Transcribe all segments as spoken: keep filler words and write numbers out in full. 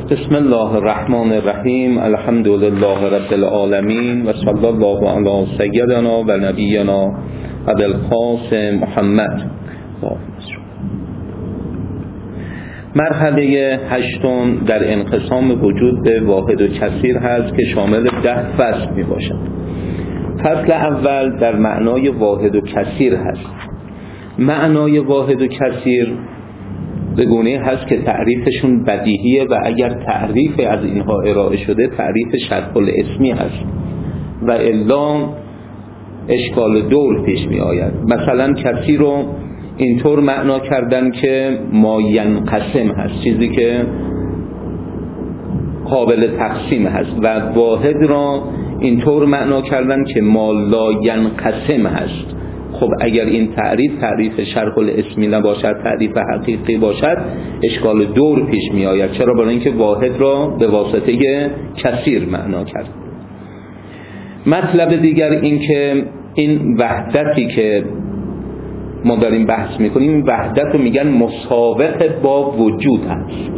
بسم الله الرحمن الرحیم. الحمد لله رب العالمین و صلی الله علی سیدنا و نبینا ابی القاسم محمد. مرحله هشتم در انقسام وجود به واحد و کثیر هست که شامل ده فصل می باشد. فصل اول در معنای واحد و کثیر هست. معنای واحد و کثیر به گونه هست که تعریفشون بدیهیه و اگر تعریف از اینها ارائه شده تعریف شرح الاسمی هست و الا اشکال دور پیش می آید. مثلا کثیر رو اینطور معنا کردن که ما ینقسم هست، چیزی که قابل تقسیم هست، و واحد را اینطور معنا کردن که ما لا ینقسم هست. خب اگر این تعریف تعریف شرح الاسمی نباشد، تعریف حقیقی باشد، اشکال دور پیش می آید. چرا؟ برای اینکه واحد را به واسطه کثیر معنا کرد. مطلب دیگر این که این وحدتی که ما داریم بحث میکنیم، این وحدت رو میگن مساوق با وجود هست.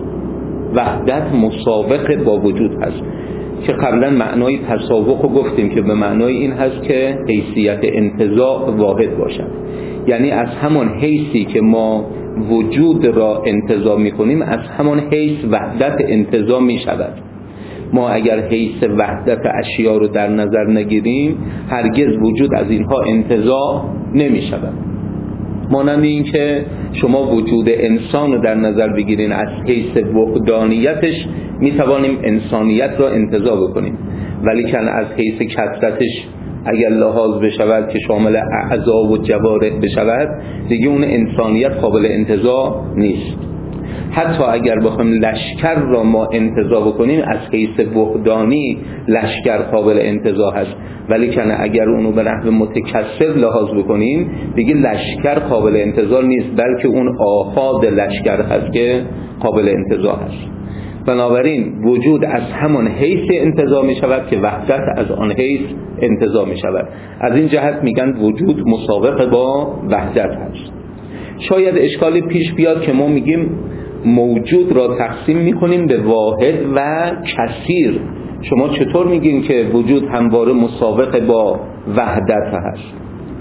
وحدت مساوق با وجود هست که قبلا معنای تساوق رو گفتیم که به معنای این هست که حیثیت انتزاع واحد باشد. یعنی از همان حیثی که ما وجود را انتزاع میکنیم از همان حیث وحدت انتزاع میشود. ما اگر حیث وحدت اشیا رو در نظر نگیریم هرگز وجود از اینها انتزاع نمیشود. مانند این که شما وجود انسان رو در نظر بگیرین، از حیث وحدانیتش میتوانیم انسانیت را انتزاع بکنیم، ولی که از حیث کثرتش اگر لحاظ بشود که شامل اعضا و جوارح بشود دیگه اون انسانیت قابل انتزاع نیست. حتی اگر بخوایم لشکر را ما انتزاع بکنیم از حیث وحدانی لشکر قابل انتزاع هست، ولی که اگر اونو به نحو متکثر لحاظ بکنیم دیگه لشکر قابل انتزاع نیست، بلکه اون آحاد لشکر هست که قابل انتزاع هست. بنابراین وجود از همان حیث انتزاع می شود که وحدت از آن حیث انتزاع می شود. از این جهت میگن وجود مساوق با وحدت هست. شاید اشکالی پیش بیاد که ما میگیم موجود را تقسیم میکنیم به واحد و کثیر. شما چطور میگین که وجود همواره مساوق با وحدت هست؟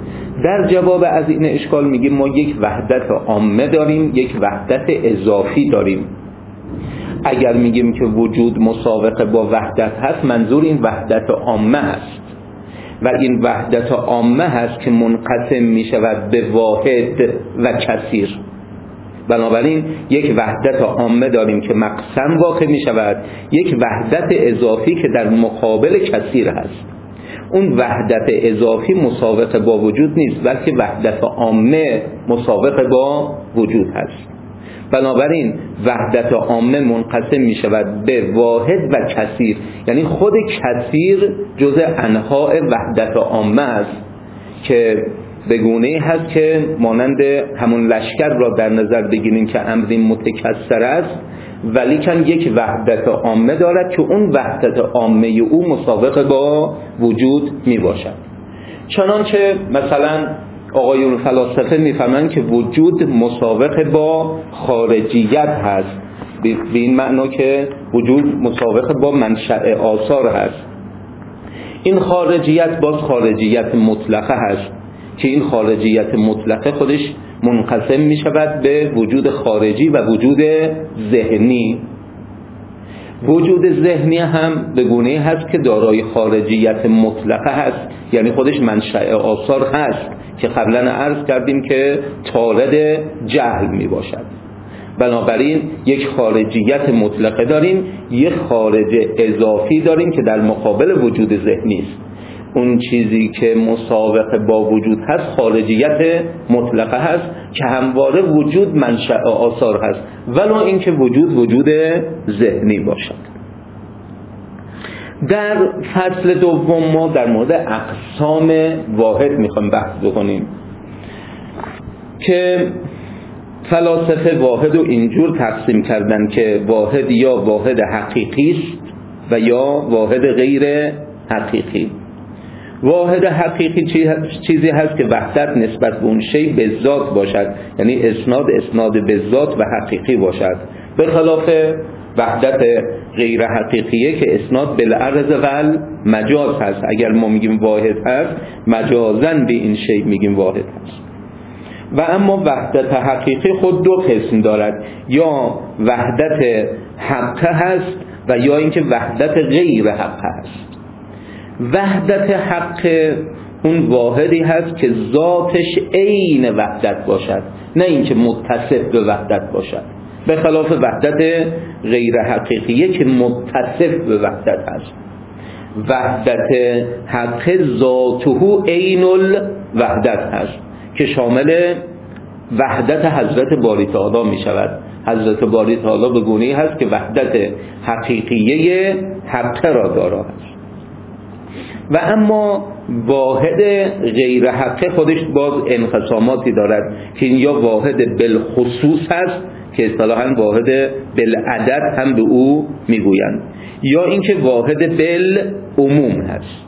در جواب از این اشکال میگیم ما یک وحدت عامه داریم، یک وحدت اضافی داریم. اگر میگیم که وجود مساوق با وحدت هست منظور این وحدت عامه هست و این وحدت عامه هست که منقسم میشود به واحد و کثیر. بنابراین یک وحدت عامه داریم که مقسم واقع می شود، یک وحدت اضافی که در مقابل کثیر هست. اون وحدت اضافی مساوق با وجود نیست، بلکه وحدت عامه مساوق با وجود هست. بنابراین وحدت عامه منقسم می شود به واحد و کثیر، یعنی خود کثیر جزء انواع وحدت عامه است که به گونه هست که مانند همون لشکر را در نظر بگیریم که امری متکثر است، ولی کن یک وحدت عامه دارد که اون وحدت عامه او مساوق با وجود می باشد. چنانچه مثلا آقایون فلاسفه میفهمند که وجود مساوق با خارجیت هست، به این معنا که وجود مساوق با منشأ آثار هست. این خارجیت باز خارجیت مطلقه هست که این خارجیت مطلقه خودش منقسم می شود به وجود خارجی و وجود ذهنی. وجود ذهنی هم به گونه هست که دارای خارجیت مطلقه هست، یعنی خودش منشأ آثار هست که قبلا عرض کردیم که طارد جهل می باشد. بنابراین یک خارجیت مطلقه داریم، یک خارج اضافی داریم که در مقابل وجود ذهنی است. اون چیزی که مساوق با وجود هست خارجیت مطلقه هست که همواره وجود منشأ آثار هست، ولو اینکه وجود وجود ذهنی باشد. در فصل دوم ما در مورد اقسام واحد میخوایم بحث بکنیم که فلاسفه واحد رو اینجور تقسیم کردن که واحد یا واحد حقیقی است و یا واحد غیر حقیقی. واحد حقیقی چیزی هست که وحدت نسبت به اون شی به ذات باشد، یعنی اسناد اسناد به ذات و حقیقی باشد، به خلاف وحدت غیر حقیقیه که اسناد بالعرض و مجاز هست. اگر ما میگیم واحد هست، مجازن به این شی میگیم واحد هست. و اما وحدت حقیقی خود دو قسم دارد، یا وحدت حق هست و یا اینکه وحدت غیر حق هست. وحدت حق اون واحدی هست که ذاتش عین وحدت باشد، نه اینکه متصف به وحدت باشد، به خلاف وحدت غیر حقیقیه که متصف به وحدت هست. وحدت حق ذاته عین الوحدت هست که شامل وحدت حضرت باری تعالی می شود. حضرت باری تعالی به گونه‌ای هست که وحدت حقیقیه حق را دارا هست. و اما واحد غیر حق خودش باز انقساماتی دارد که این یا واحد بالخصوص هست که اصطلاحاً واحد بالعدد هم به او میگویند، یا اینکه واحد بالعموم هست.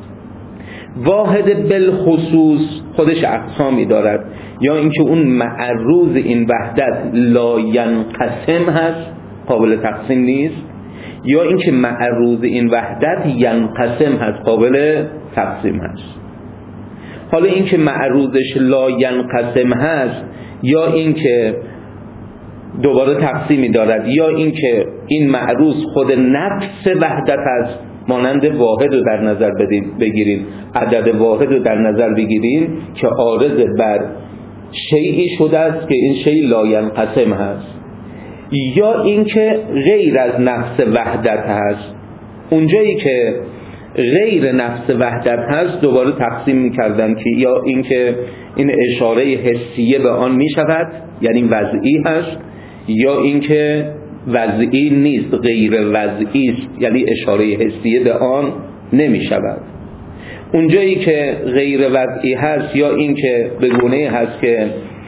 واحد بالخصوص خودش اقسامی دارد، یا اینکه اون معروض این وحدت لا ینقسم هست، قابل تقسیم نیست، یا اینکه معروض این وحدت ینقسم هست، قابل تقسیم هست. حالا اینکه معروضش لا ینقسم هست، یا اینکه دوباره تقسیمی دارد، یا اینکه این معروض خود نفس وحدت هست، مانند واحد رو در نظر بگیریم، عدد واحد رو در نظر بگیریم که عارض بر شیئی شده است که این شیء لا ینقسم هست، یا اینکه غیر از نفس وحدت هست. اونجایی که غیر نفس وحدت هست دوباره تقسیم می‌کردن که یا اینکه این اشاره حسیه به آن می‌شود، یعنی وضعی هست، یا اینکه وضعی نیست، غیر وضعی است، یعنی اشاره حسیه به آن نمی‌شود. اونجایی که غیر وضعی هست، یا اینکه به گونه‌ای هست که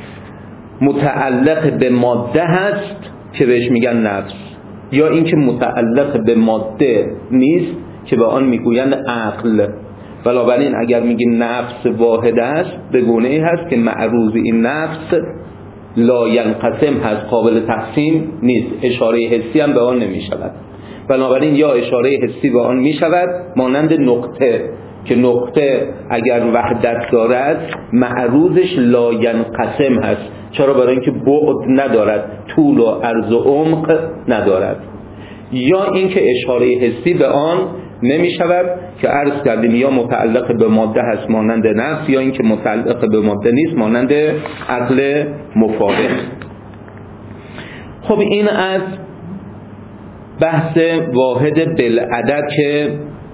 متعلق به ماده هست که بهش میگن نفس، یا اینکه متعلق به ماده نیست که به آن میگویند عقل. بنابراین اگر میگیم نفس واحد است، به گونه‌ای هست که معروض این نفس لا ینقسم هست، قابل تقسیم نیست، اشاره حسی هم به آن نمیشود. بنابراین یا اشاره حسی به آن میشود مانند نقطه، که نقطه اگر وحدت دارد معروضش لا ینقسم هست. چرا؟ برای اینکه بعد ندارد، طول و عرض و عمق ندارد. یا اینکه اشاره حسی به آن نمی شود که عرض کردیم یا متعلق به ماده هست مانند نفس، یا اینکه متعلق به ماده نیست مانند عقل مفارق. خب این از بحث واحد بالعدد که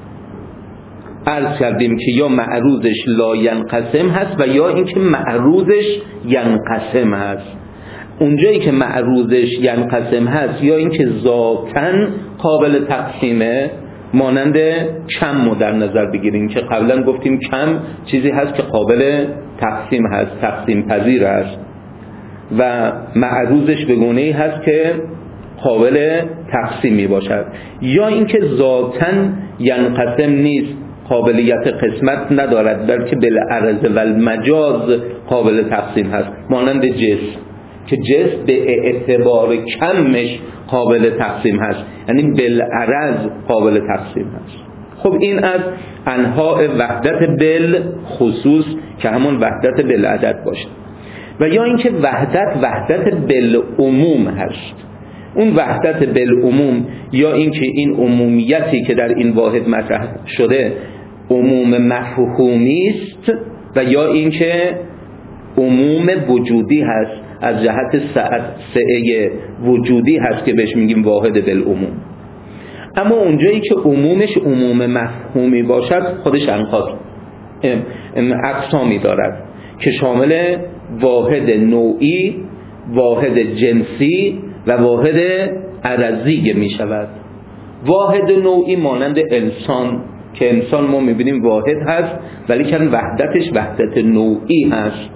عرض کردیم که یا معروضش لا ینقسم هست و یا اینکه معروضش ینقسم هست. اونجایی که معروضش ینقسم هست یا اینکه ذاتاً قابل تقسیمه، مانند کم رو در نظر بگیریم که قبلا گفتیم کم چیزی هست که قابل تقسیم هست، تقسیم پذیر است، و معروضش به گونه‌ای هست که قابل تقسیم می باشد. یا اینکه ذاتاً ینقسم نیست، قابلیت قسمت ندارد، بلکه بالعرض و المجاز قابل تقسیم هست، مانند جسم که جسم به اعتبار کمش قابل تقسیم هست، یعنی بالعرض قابل تقسیم هست. خب این از انواع وحدت بالخصوص که همون وحدت بالعدد باشه. و یا اینکه وحدت وحدت بالعموم هست. اون وحدت بالعموم یا اینکه این عمومیتی که در این واحد مطرح شده عموم مفهومی است، و یا اینکه عموم وجودی هست، از جهت سعه وجودی هست که بهش میگیم واحد بالعموم. اما اونجایی که عمومش عموم مفهومی باشد خودش انقاض اقسامی دارد که شامل واحد نوعی، واحد جنسی و واحد عرضی می شود. واحد نوعی مانند انسان که انسان ما میبینیم واحد هست ولی که وحدتش وحدت نوعی هست.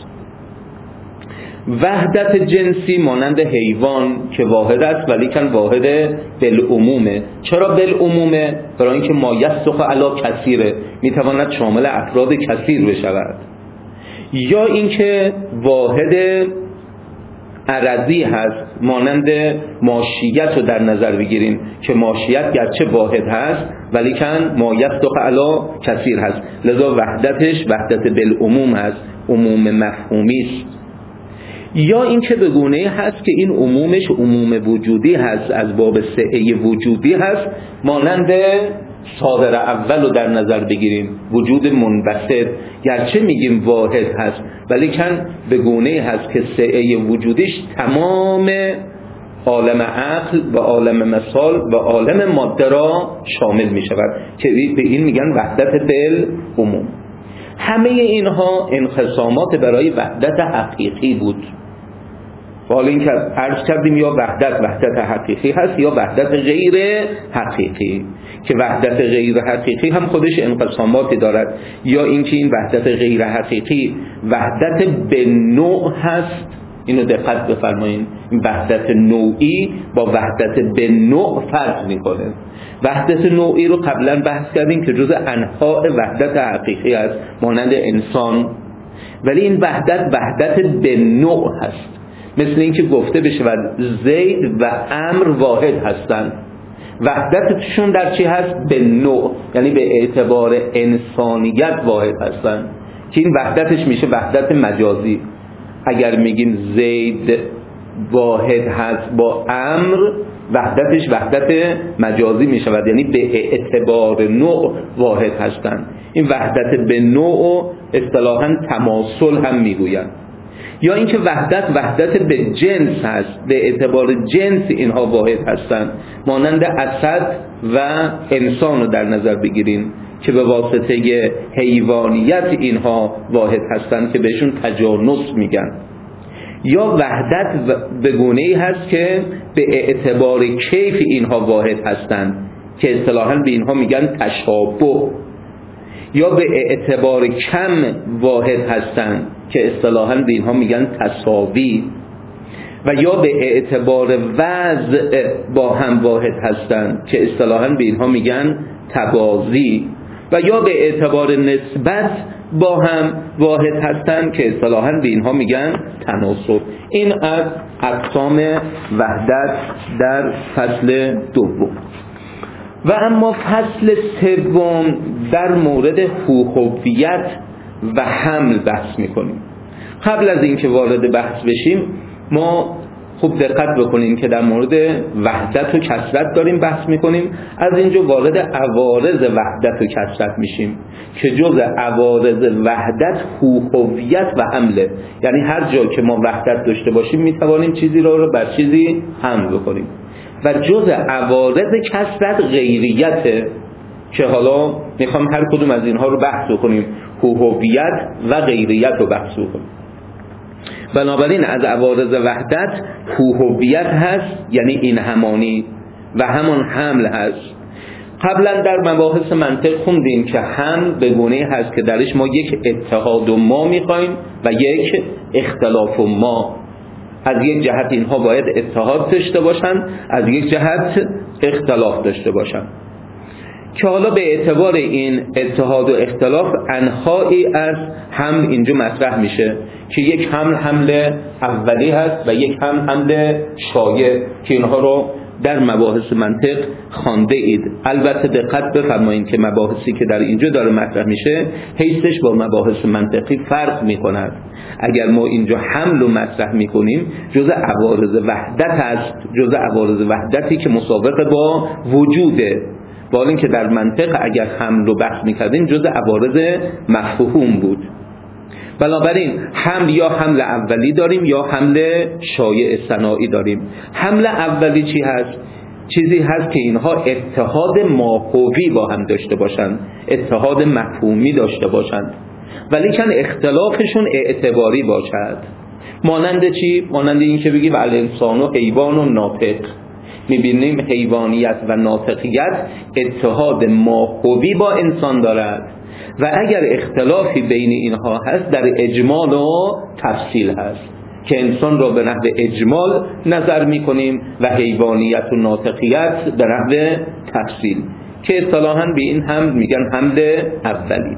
وحدت جنسی مانند حیوان که واحد است ولی که واحد بالعمومه. چرا بالعمومه؟ برای اینکه ما یصدق علی کثیره، میتواند شامل افراد کثیر بشود. یا اینکه واحد عرضی هست، مانند ماشیت رو در نظر بگیریم که ماشیت گرچه واحد هست ولی کن ما یصدق علی کثیر هست، لذا وحدتش وحدت بالعموم هست، عموم مفهومی است. یا این که به گونه‌ای هست که این عمومش عموم وجودی هست، از باب سعه وجودی هست، مانند صادر اول رو در نظر بگیریم، وجود منبسط گرچه میگیم واحد هست ولی کن به گونه‌ای هست که سعه وجودیش تمام عالم عقل و عالم مثال و عالم ماده را شامل می شود که به این میگن وحدت بالعموم. همه اینها انقسامات برای وحدت حقیقی بود. حالا این که عرض کردیم یا وحدت وحدت حقیقی هست یا وحدت غیر حقیقی، که وحدت غیر حقیقی هم خودش انقساماتی دارد، یا اینکه این وحدت غیر حقیقی وحدت به نوع هست. اینو دقت بفرمایید، وحدت نوعی با وحدت به نوع فرق میکنه. وحدت نوعی رو قبلا بحث کردیم که جز انواع وحدت حقیقی است، مانند انسان، ولی این وحدت وحدت به نوع هست، مثل اینکه گفته بشه زید و عمر واحد هستند. وحدتشون در چی هست؟ به نوع، یعنی به اعتبار انسانیت واحد هستند، که این وحدتش میشه وحدت مجازی. اگر میگیم زید واحد هست با امر، وحدتش وحدت مجازی میشود، یعنی به اعتبار نوع واحد هستند. این وحدت به نوع اصطلاحاً تماثل هم میگویند. یا اینکه وحدت وحدت به جنس هست، به اعتبار جنس اینها واحد هستند، مانند اسد و انسان رو در نظر بگیریم که به واسطه حیوانیت اینها واحد هستند که بهشون تجانس میگن. یا وحدت به گونه‌ای هست که به اعتبار کیف اینها واحد هستند که اصطلاحاً به اینها میگن تشابه. یا به اعتبار کم واحد هستند که اصطلاحاً به اینها میگن تساوی. و یا به اعتبار وضع با هم واحد هستند که اصطلاحاً به اینها میگن تبازی. و یا به اعتبار نسبت با هم واحد هستند که اصطلاحاً به اینها میگن تناسب. این از اقسام وحدت در فصل دوم. و اما فصل سوم در مورد هویت و حمل بحث میکنیم. قبل از اینکه وارد بحث بشیم ما خوب دقت بکنیم که در مورد وحدت و کثرت داریم بحث میکنیم. از اینجا وارد عوارض وحدت و کثرت میشیم که جز عوارض وحدت هویت و حمله، یعنی هر جا که ما وحدت داشته باشیم میتوانیم چیزی را رو بر چیزی حمل بکنیم. و جز عوارض کثرت غیریته که حالا میخوام هر کدوم از اینها رو بحث کنیم، هویت و غیریت رو بحث کنیم. بنابراین از عوارض وحدت هویت هست، یعنی این همانی، و همان حمل هست. قبلا در مباحث منطق خوندیم که حمل به گونه‌ای هست که درش ما یک اتحاد و ما میخوایم و یک اختلاف و ما. از یک جهت اینها باید اتحاد داشته باشند، از یک جهت اختلاف داشته باشند، که حالا به اعتبار این اتحاد و اختلاف انواعی از حمل اینجا مطرح میشه که یک حمل حمل اولی هست و یک حمل حمل شایع که اینها رو در مباحث منطق خوانده اید. البته دقت بفرمایید که مباحثی که در اینجا داره مطرح میشه حیثش با مباحث منطقی فرق میکند. اگر ما اینجا حمل رو مطرح میکنیم جز عوارض وحدت هست، جز عوارض وحدتی که مسابقه با وجوده، با اینکه در منطق اگر حمل رو بحث میکردیم جز عوارض مفهوم بود. بنابراین حمل یا حمل اولی داریم یا حمل شایع ثنایی داریم. حمل اولی چی هست؟ چیزی هست که اینها اتحاد ماهوی با هم داشته باشند، اتحاد مفهومی داشته باشند، ولی کن اختلافشون اعتباری باشد. مانند چی؟ مانند این که بگیم الانسان و حیوان و ناطق. میبینیم حیوانیت و ناطقیت اتحاد ماهوی با انسان دارد و اگر اختلافی بین اینها هست در اجمال و تفصیل هست که انسان را به نحو اجمال نظر میکنیم و حیوانیت و ناطقیت به نحو تفصیل، که اصطلاحاً به این حمل میگن حمل اولی.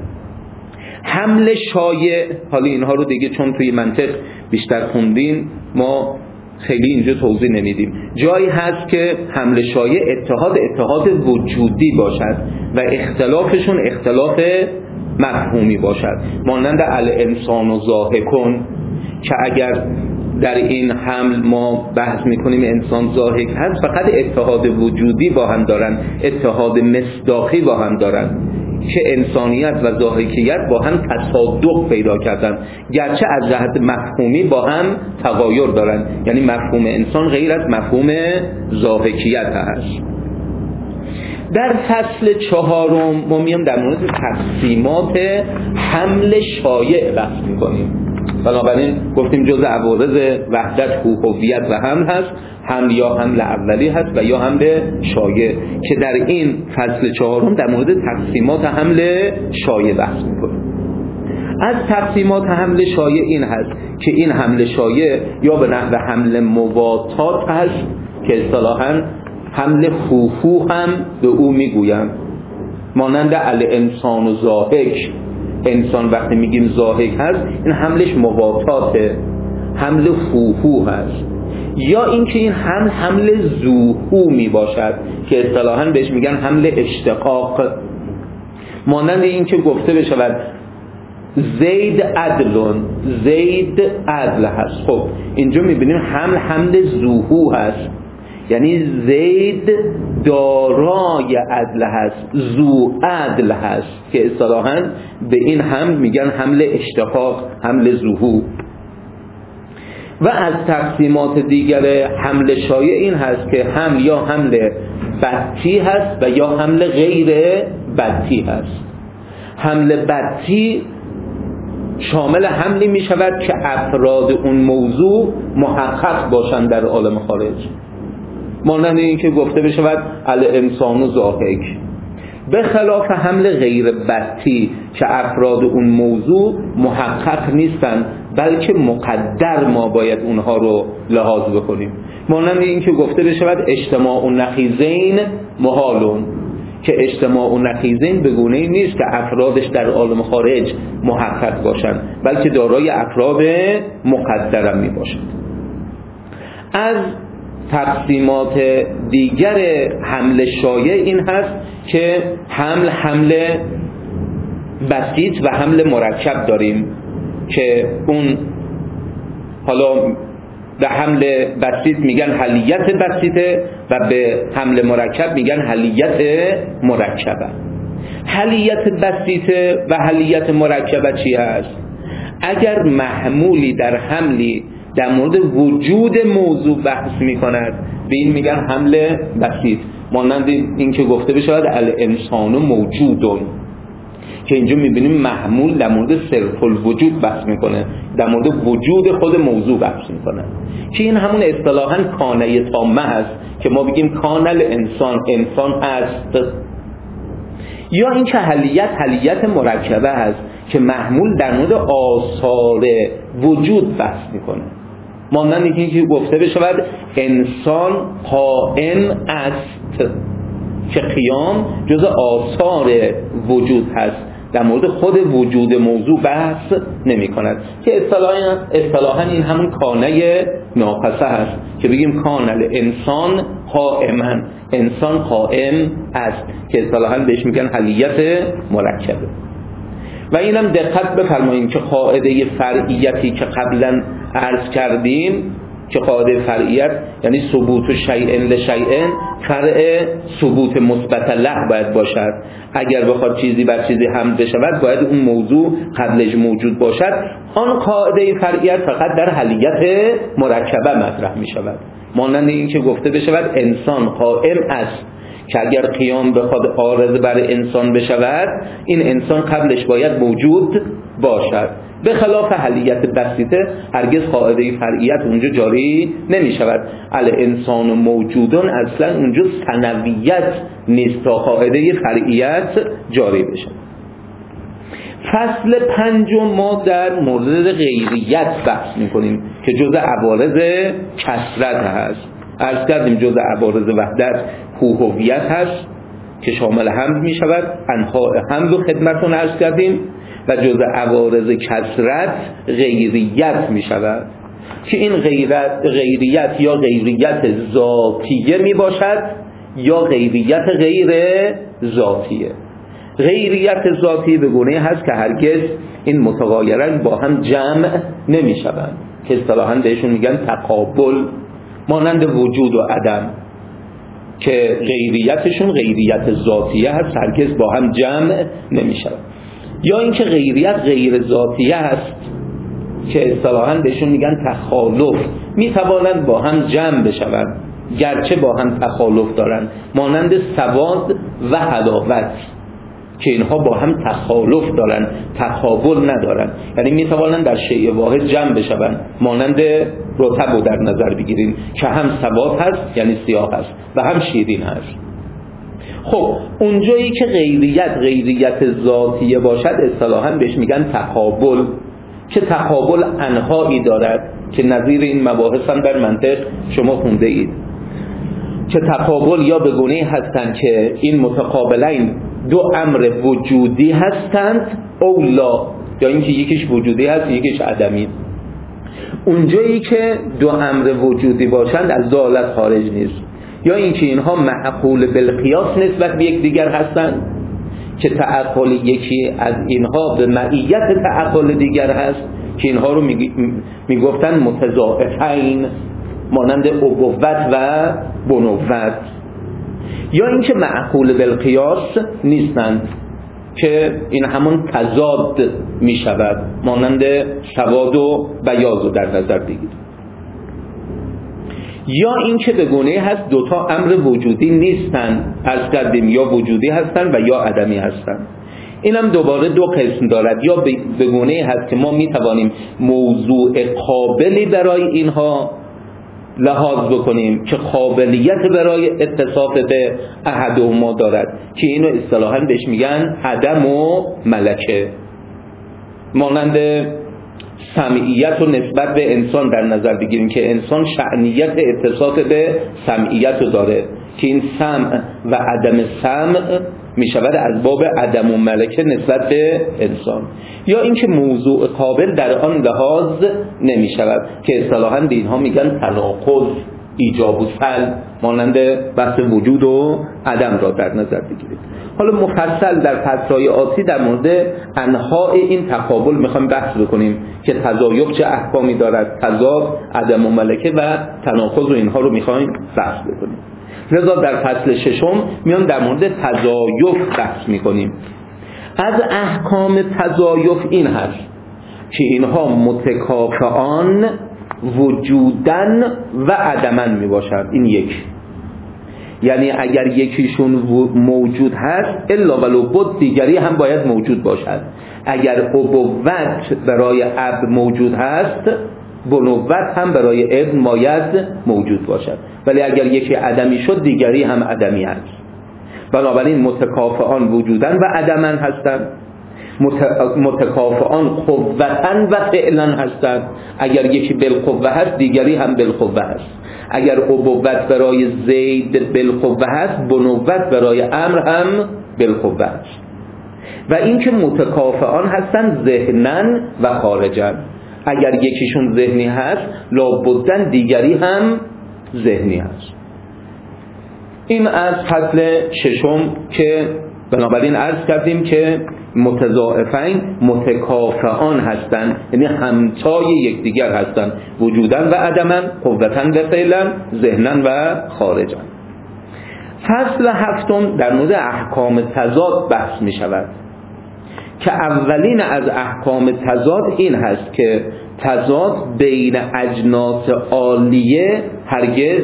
حمل شایع، حالا اینها رو دیگه چون توی منطق بیشتر خوندین ما خیلی اینجا توضیح نمیدیم. جایی هست که حمل شایع اتحاد اتحاد وجودی باشد و اختلافشون اختلاف مفهومی باشد، مانند الانسان و ضاحکون که اگر در این حمل ما بحث میکنیم انسان ضاحک هست، فقط اتحاد وجودی با هم دارن، اتحاد مصداقی با هم دارن که انسانیت و ضاحکیت با هم تصادق پیدا کردن، گرچه از جهت مفهومی با هم تغایر دارن، یعنی مفهوم انسان غیر از مفهوم ضاحکیت هست. در فصل چهارم ما میام در مورد تقسیمات حمل شایع بحث میکنیم. بنابراین گفتیم جزء عوارض وحدت هویت و حمل هست، حمل یا حمل اولی هست و یا حمل شایع، که در این فصل چهارم در مورد تقسیمات حمل شایع بحث میکنیم. از تقسیمات حمل شایع این هست که این حمل شایع یا به نحو حمل مواتات هست که اصطلاحاً حمل فوفو هم به او میگویم، مانند الانسان و ضاحک. انسان وقتی میگیم ضاحک هست، این حملش مواتاته، حمل فوفو هست. یا اینکه این حمل حمل ظهور می باشد که اصطلاحاً بهش میگن حمل اشتقاق، مانند اینکه گفته بشود زید عدلون، زید عدل هست. خب اینجا میبینیم حمل حمل ظهور هست، یعنی زید دارای عدل هست، ذو عدل هست، که اصطلاحاً به این حمل میگن حمل اشتقاق، حمل ظهور. و از تقسیمات دیگر حمل شایع این هست که حمل یا حمل بطی هست و یا حمل غیر بطی هست. حمل بطی شامل حملی می شود که افراد اون موضوع محقق باشند در عالم خارج، مانند این که گفته بشود الانسان و ضاحک، به خلاف حمل غیر بطی که افراد اون موضوع محقق نیستند بلکه مقدر ما باید اونها رو لحاظ بکنیم، مانند این که گفته بشود اجتماع و نقیضین محالون، که اجتماع و نقیضین به گونه‌ای نیست که افرادش در عالم خارج محقق باشند بلکه دارای افراد مقدر می باشند. از تقسیمات دیگر حمل شایع این هست که حمل حمل بسیط و حمل مرکب داریم، که اون حالا به حمل بسیط میگن حلیت بسیطه و به حمل مرکب میگن حلیت مرکبه. حلیت بسیطه و حلیت مرکبه چی هست؟ اگر محمولی در حملی در مورد وجود موضوع بحث میکند به این میگن حمل بسیط، مانند این که گفته بشود الانسان موجودون، که اینجا میبینیم محمول در مورد صرف الوجود بحث میکنه، در مورد وجود خود موضوع بحث میکنه، که این همون اصطلاحاً کانه تامه هست که ما بگیم کانل انسان، انسان هست. یا این که حلیت حلیت مرکبه هست که محمول در مورد آثار وجود بحث میکنه، مانند اینکه که گفته بشود انسان قائم است، که قیام جز آثار وجود هست، در مورد خود وجود موضوع بحث نمی کند، که اصطلاحاً اصطلاحاً این همون کانه ناقصه هست که بگیم کانل انسان قائما، انسان قائم است، که اصطلاحاً بهش میگن حلیت مرکبه. و اینم دقت بفرمایید که قاعده فرعیتی که قبلا عرض کردیم، که قاعده فرعیت یعنی ثبوت شیء لشیء فرع ثبوت مثبت له باید باشد. اگر بخواد چیزی بر چیزی حمل بشود باید اون موضوع قبلش موجود باشد. آن قاعده فرعیت فقط در حلیت مرکبه مطرح می شود، مانند این که گفته بشود انسان قائم است، که اگر قیام بخواد عارض بر انسان بشود این انسان قبلش باید موجود باشد. به خلاف حلیت بسیطه هرگز قاعده فرعیت اونجا جاری نمی شود. الانسان موجودون اصلا اونجا ثنویت نیست تا قاعده فرعیت جاری بشه. فصل پنجم ما در مورد غیریت بحث می کنیم که جزء عوارض کثرت هست. عرض کردیم جزء عوارض وحدت هویت هست که شامل حمل می شود، انواع حمل و خدمتون عرض کردیم، و جزء عوارض کثرت غیریت می شود. که این غیرت غیریت یا غیریت ذاتیه می باشد یا غیریت غیر ذاتیه. غیریت ذاتی به گونه هست که هرگز این متغایران با هم جمع نمی شوند که اصطلاحاً بهشون میگن تقابل، مانند وجود و عدم که غیریتشون غیریت ذاتیه هست، هرگز با هم جمع نمی شوند. یا اینکه غیریت غیر ذاتیه هست که اصطلاحاً بهشون میگن تخالف، می توانند با هم جمع بشوند گرچه با هم تخالف دارند، مانند سواد و حلاوت که اینها با هم تخالف دارن، تقابل ندارن، یعنی می توانند در شیء واحد جمع بشوند، مانند رطب رو در نظر بگیریم که هم سواد هست یعنی سیاه هست و هم شیرین هست. خب اونجایی که غیریت غیریت ذاتیه باشد اصطلاحاً بهش میگن تقابل، که تقابل انواعی دارد که نظیر این مباحث هم در منطق شما خونده اید که تقابل یا به گونه هستند که این متقابلین دو امر وجودی هستند او لا، یا اینکه یکیش وجودی هست یکیش عدمی. اونجایی که دو امر وجودی باشند از دو حالت خارج نیست، یا اینکه اینها معقول بالقیاس نسبت به یک دیگر هستند که تعقل یکی از اینها به معیت تعقل دیگر هست که اینها رو میگفتن متضاعفین مانند ابوت و بنوت، یا اینکه معقول بالقیاس نیستند که این همون تضاد می شود مانند سواد و بیاض رو در نظر بگیرید، یا اینکه به گونه هست دوتا امر وجودی نیستند، عرض کردیم یا وجودی هستند و یا عدمی هستند. اینم دوباره دو قسم دارد، یا به گونه هست که ما می توانیم موضوع قابلی برای اینها لحاظ بکنیم که قابلیت برای اتصاف به احدهما دارد که اینو اصطلاحاً بهش میگن عدم و ملکه، مانند سمعیت و نسبت به انسان در نظر بگیریم که انسان شأنیت اتصاف به سمعیت رو داره که این سمع و عدم سمع می شود از باب عدم و ملکه نسبت به انسان، یا اینکه موضوع قابل در آن لحاظ نمی شود که اصطلاحاً به اینها میگن تناقض، ایجاب و سلب، مانند بحث وجود و عدم را در نظر بگیرید. حالا مفصل در فصل‌های آتی در مورد انواع این تقابل میخوایم بحث بکنیم که تضایف چه احکامی دارد، تضاد، عدم و ملکه و تناقض و اینها رو میخوایم بحث بکنیم. لذا در فصل ششم میان در مورد تضایف بحث میکنیم. از احکام تضایف این هست که اینها متکافئان وجودن و عدمن می باشند. این یک، یعنی اگر یکیشون موجود هست الا ولو بود دیگری هم باید موجود باشد. اگر ابوت برای اب موجود هست بنوت هم برای ابن باید موجود باشد، ولی اگر یکی عدمی شد دیگری هم عدمی است. بنابراین متکافئان وجودن و عدمن هستند، متکافئان قوتن و فعلا هستند. اگر یکی بالقوه هست دیگری هم بالقوه هست. اگر ابوت برای زید بالقوه هست بنوت برای امر هم بالقوه هست. و اینکه متکافئان هستند ذهنن و خارجن. اگر یکیشون ذهنی هست لابدن دیگری هم ذهنی هست. این از فصل ششم که بنابراین عرض کردیم که متضاعفین متکافئان هستند، یعنی همتای یکدیگر هستند، وجودن و عدمن، قوتن و فعلا، ذهنن و خارجن. فصل هفتم در مورد احکام تضاد بحث می شود که اولین از احکام تضاد این هست که تضاد بین اجناس عالیه هرگز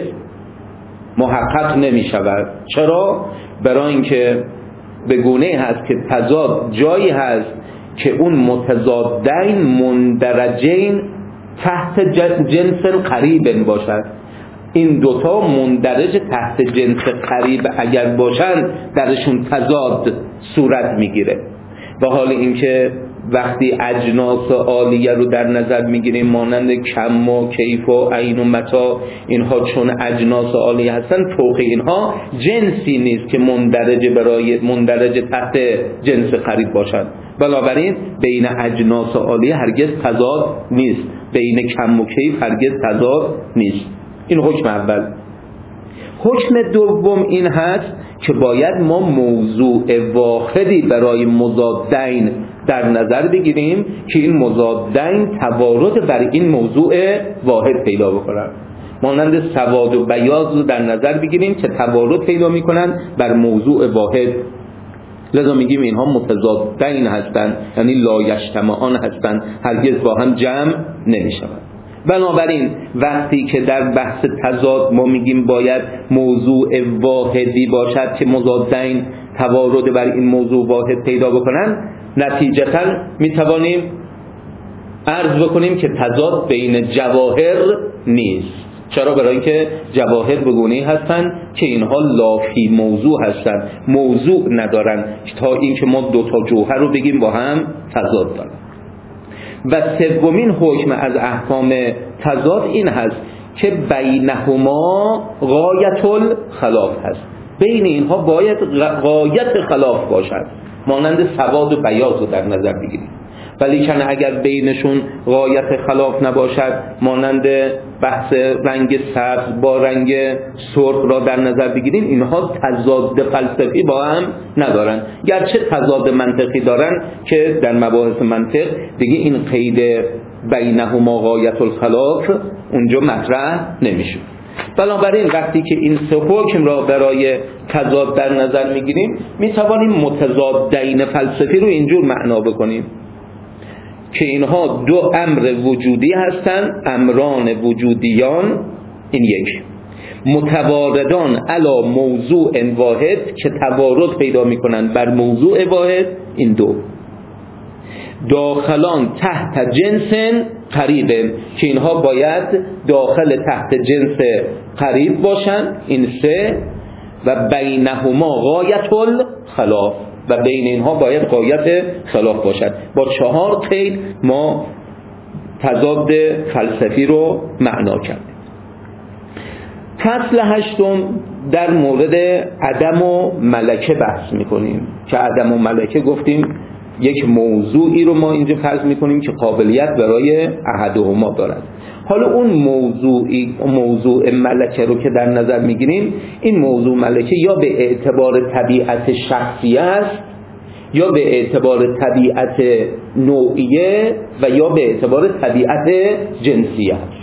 محقق نمی شود. چرا؟ برای اینکه به گونه هست که تضاد جایی هست که اون متضادین مندرجین تحت جنس قریب باشد. این دوتا مندرج تحت جنس قریب اگر باشند درشون تضاد صورت میگیره، و حال اینکه وقتی اجناس عالیه رو در نظر میگیریم مانند کم و کیف و عین و متاع، اینها چون اجناس عالیه هستن، فوق اینها جنسی نیست که مندرج برای مندرج تحت جنس قریب باشد. بنابراین بین اجناس عالیه هرگز تضاد نیست، بین کم و کیف هرگز تضاد نیست. این حکم اول. حکم دوم این هست که باید ما موضوع واحدی برای مضادین در نظر بگیریم که این مضادین توارد بر این موضوع واحد پیدا بکنند. مانند سواد و بیاض رو در نظر بگیریم که توارد پیدا میکنند بر موضوع واحد، لذا میگیم اینها متضادین هستند، یعنی لا یجتمعان هستند، هرگز با هم جمع نمیشوند. بنابراین وقتی که در بحث تضاد ما میگیم باید موضوع واحدی باشد که مضادین توارد بر این موضوع واحد پیدا بکنن، نتیجتا میتوانیم عرض بکنیم که تضاد بین جواهر نیست. چرا؟ برای اینکه جواهر به گونه‌ای هستند که اینها لافی موضوع هستند، موضوع ندارن تا اینکه ما دو تا جوهر رو بگیم با هم تضاد دارن. و سومین حکم از احکام تضاد این هست که بینهما غایت الخلاف هست، بین اینها باید غایت خلاف باشد، مانند سواد و بیاض رو در نظر بگیریم. ولی کنه اگر بینشون غایت خلاف نباشد، مانند بحث رنگ سبز با رنگ سرخ را در نظر بگیریم، اینها تضاد فلسفی با هم ندارن، گرچه تضاد منطقی دارن که در مباحث منطق دیگه این قید بینهما غایت الخلاف اونجا مطرح نمیشه. بنابراین وقتی که این سه حکم را برای تضاد در نظر میگیریم، میتوانیم متضادین فلسفی رو اینجور معنا بکنیم که اینها دو امر وجودی هستند، امران وجودیان، این یک، متواردان علی موضوع واحد که توارد پیدا میکنند بر موضوع واحد، این دو، داخلان تحت جنس قریب که اینها باید داخل تحت جنس قریب باشند، این سه، و بینهما غایت الخلاف و بین اینها باید غایت خلاف باشد. با چهار قید ما تضاد فلسفی رو معنا کردیم. فصل هشتم در مورد عدم و ملکه بحث میکنیم که عدم و ملکه گفتیم یک موضوعی رو ما اینجا فرض میکنیم که قابلیت برای احدهما دارد. حالا اون موضوعی موضوع ملکه رو که در نظر میگیریم، این موضوع ملکه یا به اعتبار طبیعت شخصیه است، یا به اعتبار طبیعت نوعیه، و یا به اعتبار طبیعت جنسیه است.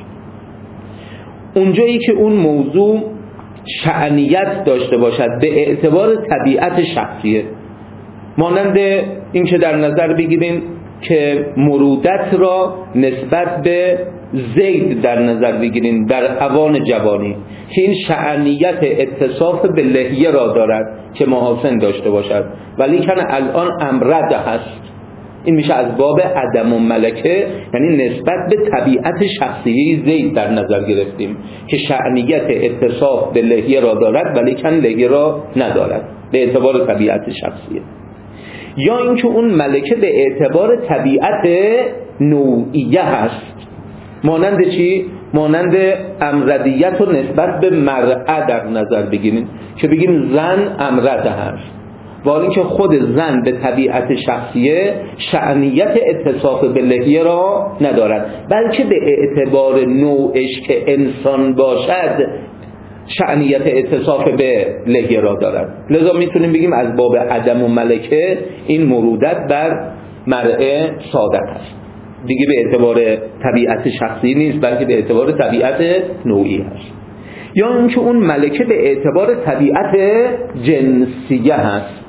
اونجایی که اون موضوع شأنیت داشته باشد به اعتبار طبیعت شخصیه، مانند این که در نظر بگیریم که مرودت را نسبت به زید در نظر بگیریم در اوان جوانی، که این شأنیت اتصاف به لحیه را دارد که محاسن داشته باشد، ولی کنه الان امرد هست، این میشه از باب عدم و ملکه، یعنی نسبت به طبیعت شخصی زید در نظر گرفتیم که شأنیت اتصاف به لحیه را دارد ولی کنه لحیه را ندارد به اعتبار طبیعت شخصیه. یا اینکه اون ملکه به اعتبار طبیعت نوعیه هست، مانند چی؟ مانند امردیت رو نسبت به مرأة در نظر بگیریم که بگیم زن امرده هست، ولی اینکه خود زن به طبیعت شخصیه شأنیت اتصاف به لحیه را ندارد، بلکه به اعتبار نوعش که انسان باشد شأنیت اتصاف به لحیه را دارد. لذا میتونیم بگیم از باب عدم و ملکه این مرودت بر مرأة صادق است، دیگه به اعتبار طبیعت شخصی نیست بلکه به اعتبار طبیعت نوعی هست. یا اینکه اون ملکه به اعتبار طبیعت جنسیه هست،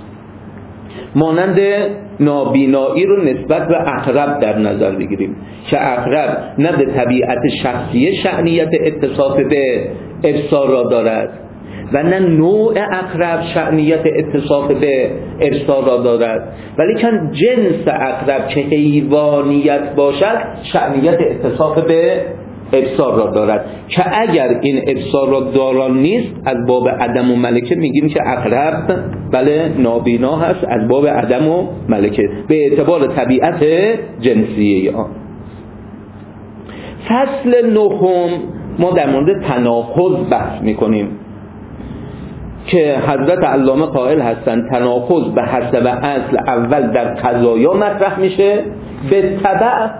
مانند نابینایی رو نسبت به عقرب در نظر بگیریم که عقرب نه به طبیعت شخصی شأنیت اتصاف به ابصار را دارد و نه نوع عقرب شأنیت اتصاف به ابصار را دارد، ولی چون جنس عقرب که حیوانیت باشد شأنیت اتصاف به ابصار را دارد که اگر این ابصار را دارا نیست از باب عدم و ملکه میگیم که اقرب بله نابینا هست از باب عدم و ملکه به اعتبار طبیعت جنسیه آن. فصل نهم ما در مورد تناقض بحث میکنیم که حضرت علامه قائل هستند تناقض به حسب اصل اول در قضایا مطرح میشه، به تبع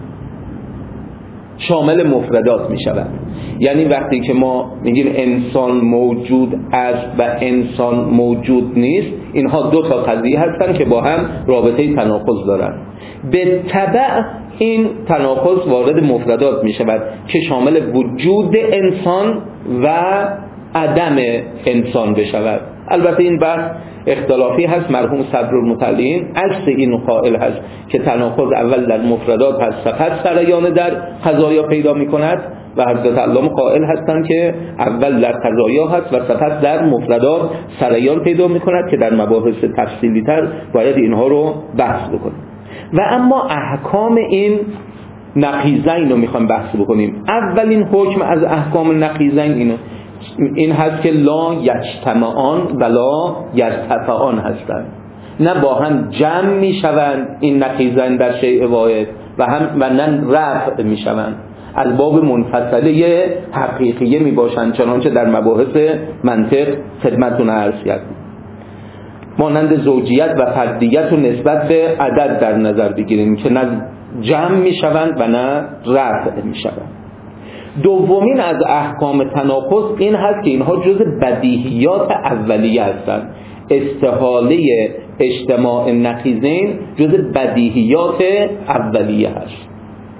شامل مفردات می شود. یعنی وقتی که ما میگیم انسان موجود است و انسان موجود نیست، اینها دو تا قضیه هستن که با هم رابطه تناقض دارن. به تبع این تناقض وارد مفردات می شود که شامل وجود انسان و عدم انسان بشود. البته این بحث اختلافی هست. مرحوم صدرالمطلعین عکس این قائل هست که تناقض اول در مفردات هست سپس سریان در قضایا پیدا می کند و حضرت علامه قائل هستند که اول در قضایا هست و سپس در مفردات سریان پیدا می کند که در مباحث تفصیلی تر باید اینها رو بحث بکنیم. و اما احکام این نقیضین رو میخوایم بحث بکنیم. اولین حکم از احکام نقیضین اینه این هست که لا یجتمعان ولا یرتفعان هستند، نه با هم جمع میشوند این نقیضین در شیء واحد و هم و نه رفع میشوند، از باب منفصله حقیقیه میباشند، چنانچه در مباحث منطق خدمتتون عرض کردم. مانند زوجیت و فردیت و نسبت به عدد در نظر بگیریم که نه جمع میشوند و نه رفع میشوند. دومین از احکام تناقض این هست که اینها جز بدیهیات اولیه هستند. استحاله اجتماع نقیضین جز بدیهیات اولیه هست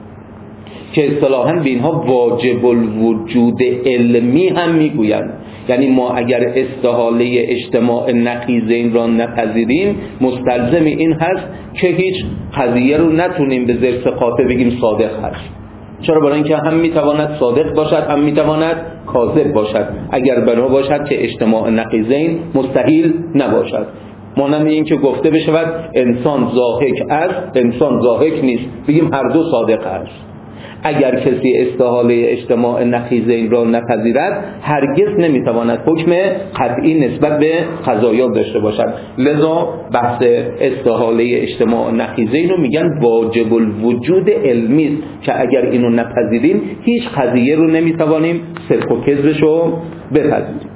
که اصطلاحاً به اینها واجب الوجود علمی هم میگویند. یعنی ما اگر استحاله اجتماع نقیضین را نپذیریم مستلزم این هست که هیچ قضیه رو نتونیم به ذرس قاطع بگیم صادق هست. چرا؟ برای اینکه هم میتواند صادق باشد هم میتواند کاذب باشد، اگر بنا باشد که اجتماع نقیضین مستحیل نباشد. مانند این که گفته بشود انسان ضاحک است انسان ضاحک نیست، بگیم هر دو صادق است. اگر کسی استحاله اجتماع نقیضین را نپذیرد هرگز نمیتواند حکم قطعی نسبت به قضایا داشته باشد. لذا بحث استحاله اجتماع نقیضین رو میگن واجب الوجود علمی است که اگر اینو نپذیریم هیچ قضیه رو نمیتوانیم صدق و کذبش رو بپذیریم.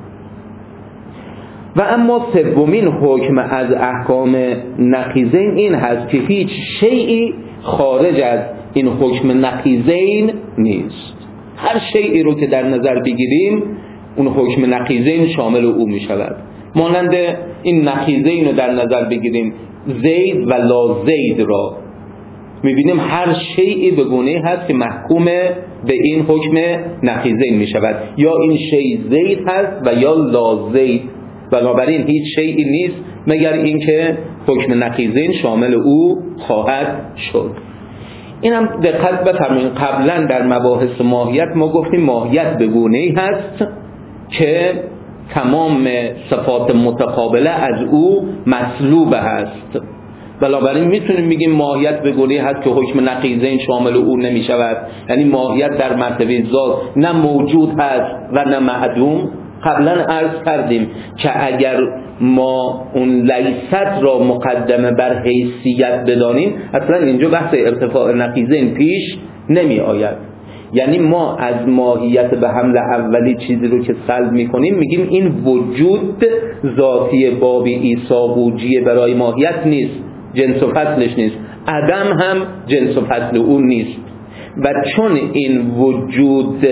و اما سومین حکم از احکام نقیضین این هست که هیچ شیئی خارج از این حکم نقیضین نیست. هر شیئی رو که در نظر بگیریم اون حکم نقیضین شامل او می شود. مانند این نقیضین رو در نظر بگیریم زید و لا زید را می بینیم هر شیئی به گونه‌ای هست که محکوم به این حکم نقیضین می شود، یا این شیء زید هست و یا لا زید، بنابراین هیچ شیئی نیست مگر اینکه حکم نقیضین شامل او خواهد شد. این هم دقت بفرمایید قبلا در مباحث ماهیت ما گفتیم ماهیت به گونه‌ای هست که تمام صفات متقابله از او مسلوب هست. بنابراین میتونیم بگیم ماهیت به گونه‌ای هست که حکم نقیضین شامل او نمی شود. یعنی ماهیت در مرتبه ذات نه موجود هست و نه معدوم. قبلا عرض کردیم که اگر ما اون لیست را مقدمه بر حیثیت بدانیم اصلا اینجا بحث ارتفاع نقیضین پیش نمی آید. یعنی ما از ماهیت به حمل اولی چیزی رو که سلب می کنیم میگیم این وجود ذاتی باب ایساقوجی برای ماهیت نیست، جنس و فصلش نیست، عدم هم جنس و فصل اون نیست. و چون این وجود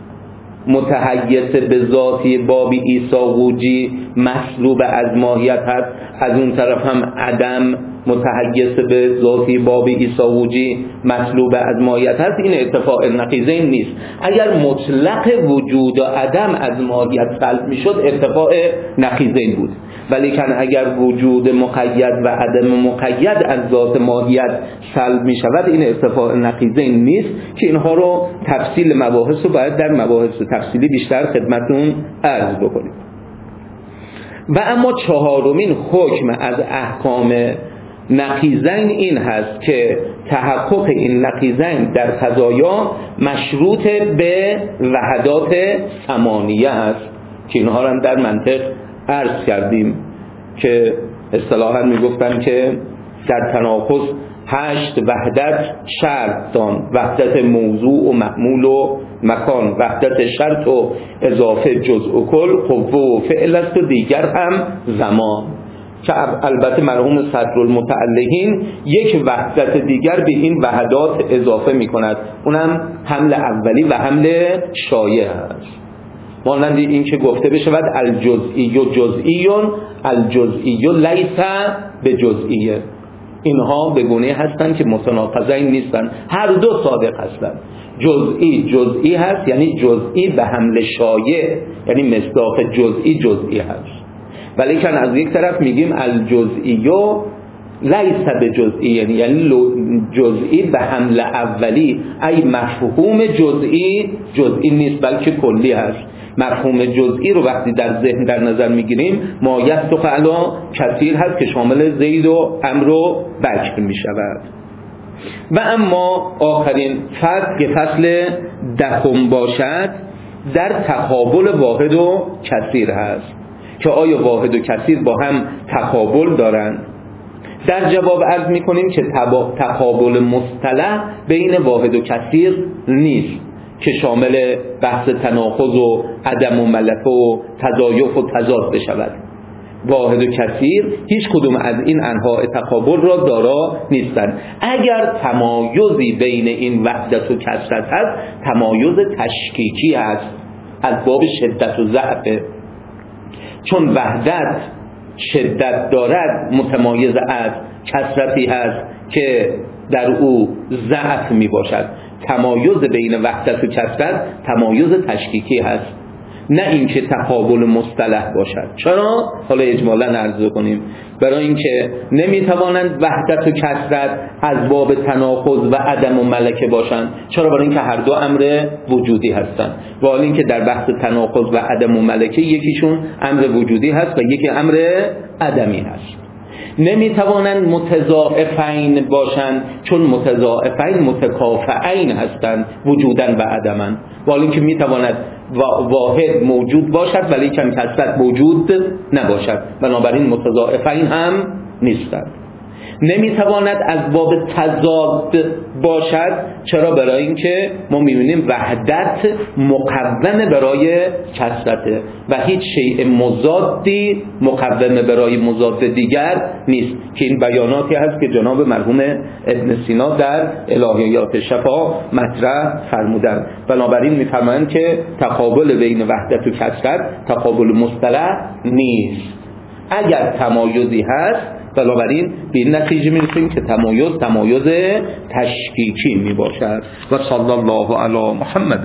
متحیز به ذاتی بابی ایساقوجی مسلوب از ماهیت هست، از اون طرف هم عدم متحیز به ذاتی بابی ایساقوجی مسلوب از ماهیت هست، این ارتفاع نقیضین نیست. اگر مطلق وجود و عدم از ماهیت سلب میشد ارتفاع نقیضین بود، ولیکن اگر وجود مقید و عدم مقید از ذات ماهیت سلب می شود این ارتفاع نقیضین نیست که اینها رو تفصیل مباحث رو باید در مباحث تفصیلی بیشتر خدمتون عرض بکنیم. و اما چهارمین حکم از احکام نقیضین این هست که تحقق این نقیضین در قضایا مشروط به وحدات ثمانیه است که اینها هم در منطق عرض کردیم که اصطلاحاً میگفتن که در تناقض هشت وحدت شرط دان، وحدت موضوع و محمول و مکان، وحدت شرط و اضافه جزء و کل، قوه و فعل است و دیگر هم زمان، که البته مرحوم صدرالمتعلقین یک وحدت دیگر به این وحدات اضافه می کند، اونم حمل اولی و حمل شایع است. مانند این که گفته بشود الجزئی و جزئیون، الجزئی لیس به جزئیه، اینها به گونه هستند که متناقضین نیستند، هر دو صادق هستند. جزئی جزئی هست یعنی جزئی به حمل شایع، یعنی مصداق جزئی جزئی هست، ولی که از یک طرف میگیم الجزئی و لیس به جزئی، یعنی جزئی به حمل اولی، ای مفهوم جزئی جزئی نیست بلکه کلی هست. مفهوم جزئی رو وقتی در ذهن در نظر میگیریم ما یصدق علی کثیر هست که شامل زید و عمرو و بکر میشود. و اما آخرین فصل که فصل دهم باشد در تقابل واحد و کثیر هست که آیا واحد و کثیر با هم تقابل دارند. در جواب عرض میکنیم که تقابل مصطلح بین واحد و کثیر نیست که شامل بحث تناقض و عدم و ملکه و تضایف و تضاد بشود. واحد و کثیر هیچ کدوم از این انواع تقابل را دارا نیستند. اگر تمایزی بین این وحدت و کثرت هست، تمایز تشکیکی است از باب شدت و ضعف، چون وحدت شدت دارد متمایز از کثرتی هست که در او ضعف می باشد. تمایز بین وحدت و کثرت تمایز تشکیکی هست، نه اینکه تقابل مصطلح باشد. چرا؟ حالا اجمالا عرض کنیم. برای اینکه نمیتوانند وحدت و کثرت از باب تناقض و عدم و ملکه باشند. چرا؟ برای اینکه هر دو امر وجودی هستند، و حالا اینکه در بحث تناقض و عدم و ملکه یکیشون امر وجودی هست و یکی امر عدمی هست. نمیتوانند متضاعفین باشند، چون متضاعفین متکافئین هستند وجوداً و عدماً، ولی که میتواند واحد موجود باشد ولی که کثرت موجود نباشد، بنابراین متضاعفین هم نیستند. نمیتواند از باب تضاد باشد. چرا؟ برای اینکه ما میبینیم وحدت مقوم برای کثرت و هیچ شیء مضادی مقوم برای مضاد دیگر نیست، که این بیاناتی هست که جناب مرحوم ابن سینا در الهیات شفا مطرح فرمودند. بنابراین میفرمایند که تقابل بین وحدت و کثرت تقابل مصطلح نیست. اگر تمایزی هست، بنابراین به این نتیجه میرسیم که تمایز تمایز تشکیکی می باشد. و صلی الله علی محمد.